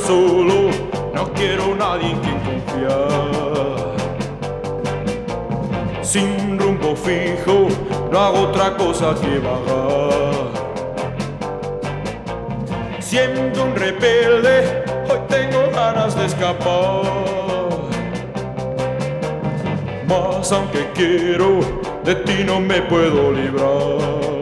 solo, no quiero nadie en quien confiar. Sin rumbo fijo, no hago otra cosa que vagar. Siendo un rebelde, hoy tengo ganas de escapar. Mas aunque quiero, de ti no me puedo librar.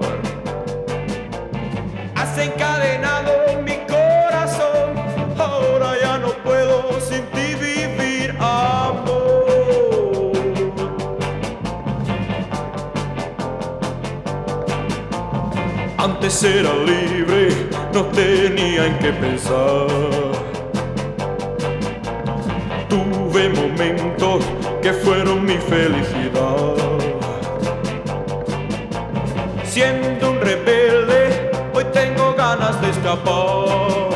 Has encadenado mi corazón, ahora ya no puedo sin ti vivir, amor. Antes era libre, no tenía en qué pensar. Tuve momentos que fueron mi felicidad. Siendo un rebelde, hoy tengo ganas de escapar.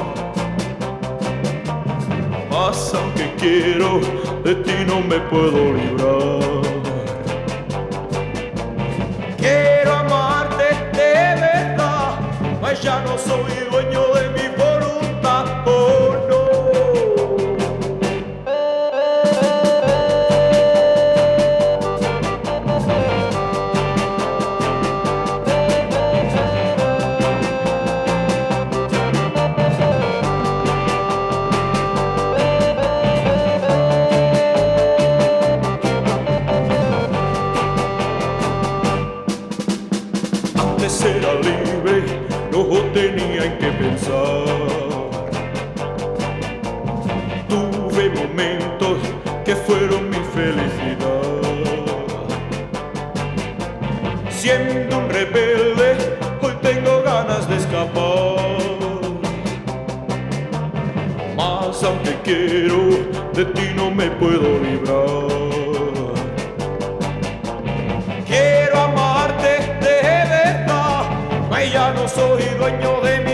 Mas aunque quiero, de ti no me puedo librar. Quiero amarte de verdad, mas ya no soy dueño de mi voluntad, oh no. Antes era libre, no tenía en qué pensar. Tuve momentos que fueron mi felicidad. Siendo un rebelde, hoy tengo ganas de escapar. Mas aunque quiero, de ti no me puedo librar. Quiero amarte de verdad, mas ya no soy dueño de mi